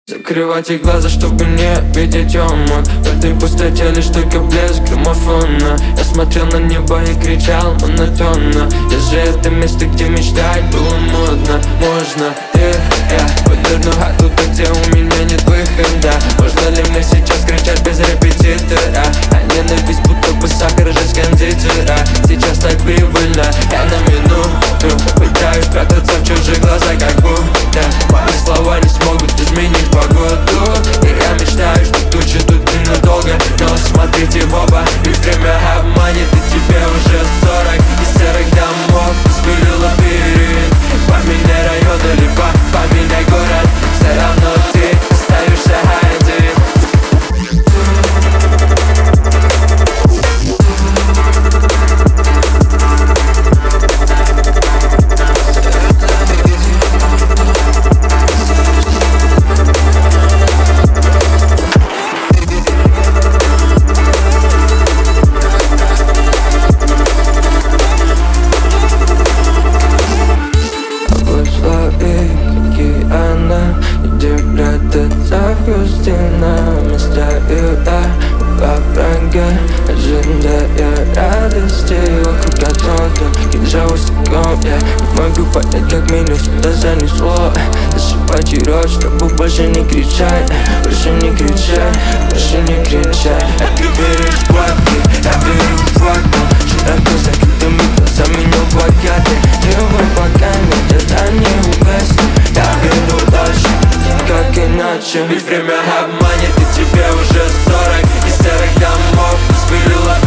Закрывайте глаза, чтобы не видеть омут. В этой пустоте лишь только блеск граммофона. Я смотрел на небо и кричал монотонно. Я же это место, где мечтать было модно. Можно, я выдерну оттуда, где у меня нет выхода. Можно ли мне сейчас кричать без репетитора? А ненависть будто бы сахар же с кондитера. Сейчас так прибыльно, я на минуту пытаюсь спрятаться в чужих глазах, как будто мои слова не смогут изменить погоду. И я мечтаю, что тучи тут ненадолго. Но смотрите в оба, ведь время обманет. И тебе уже 40 из серых домов разбили лабиринт. Поменяй район или поменяй город, все равно ты остаешься один. Мечтаю я во врага, ожидая радости. Вокруг оттуда, и жалостью я не могу понять, как меня сюда занесло. Зашивайте рот, чтобы больше не кричать, больше не кричать, больше не кричать. А ты веришь в платки, я верю в факты. Широко закрытыми глазами не богаты. Живой пока нет ожидания угаснет. Я верю дальше, как иначе. Ведь время обманет, и тебе уже 40 из серых домов разбили